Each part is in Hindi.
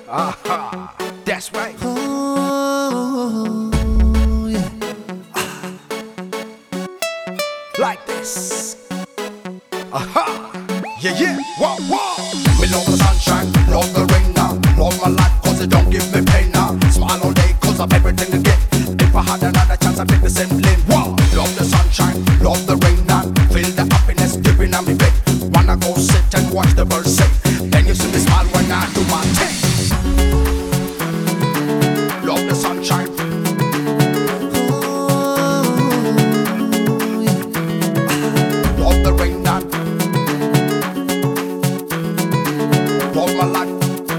Aha, that's right. Oh, yeah. Like this. Aha, yeah, yeah, wow, wow. Me love the sunshine, love the rain now. Love my life cause it don't give me pain now. Smile all day cause of everything I get. If I had another chance I'd take the same lane. Wow, love the sunshine, love the rain now. Feel the happiness dipping on me bed. Wanna go sit and watch the birds sing. Then you see me smile when I do my thing. Love the sunshine. Love the rain now. Love my life.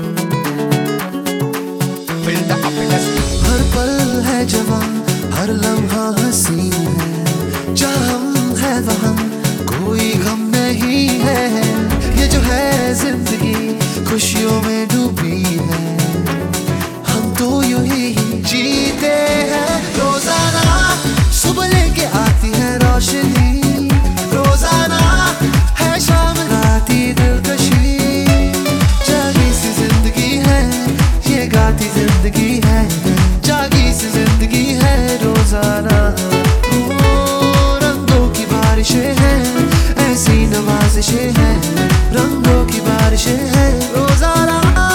Feel the happiness. हर पल है जवान, हर लम्हा हसीन है। जहाँ हम है वहाँ कोई गम नहीं है। ये जो है जिंदगी खुशियों में डूबी है। हम तो यूं ही जीते हैं। रोजाना सुबह लेके आती है रोशनी। रोजाना है शाम राती दिलकशी। जागी सी जिंदगी है, ये गाती जिंदगी है। जागी सी जिंदगी है रोजाना। रंगों की बारिशें हैं, ऐसी नवाजिशें हैं। रंगों की बारिशें हैं रोजाना।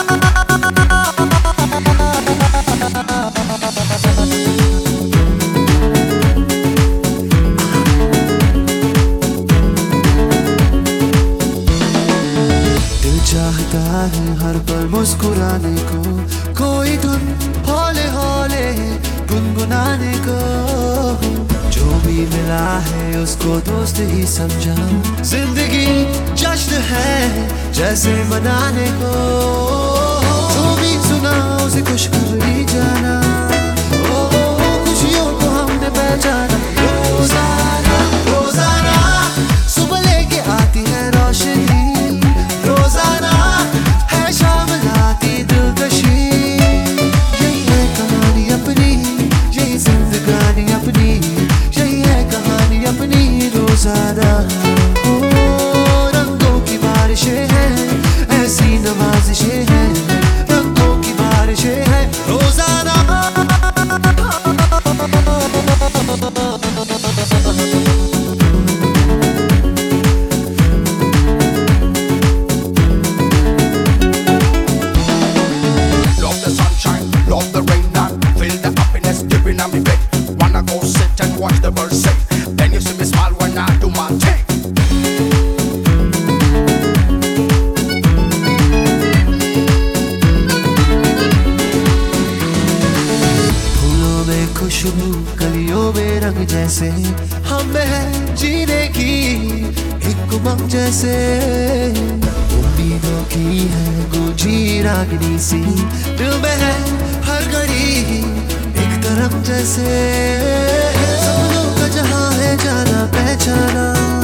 दिल चाहता है हर पल मुस्कुराने को, कोई धुन हौले हौले गुनगुनाने को। जो भी मिला है उसको दोस्त ही समझा। जिंदगी जश्न है जैसे मनाने को। जो भी सुना उसे खुशखबरी जाना। खुशियों को हमने पहचाना। रोजाना रोजाना सुबह लेके आती है रोशनी। रोजाना है शाम लाती दिलकशी। यही है कहानी अपनी, यही जिंदगानी अपनी। यही है कहानी अपनी रोजाना। रंगों की बारिशें हैं, ऐसी नवाजिशें हैं। रंगों की बारिशें हैं रोजाना। Love the sunshine, love the rain now. Feel the happiness dipping on me bed. Wanna go sit and watch the birds sing. Then you see me smile when I do my thing. फूलों में खुशबू, कलियों में रंग जैसे। हमें है जीने की एक उमंग जैसे। उम्मीदों की है गूंजी रागनी सी। दिल में है हर घड़ी एक तरंग जैसे। सपनों का जहां है जाना पहचाना।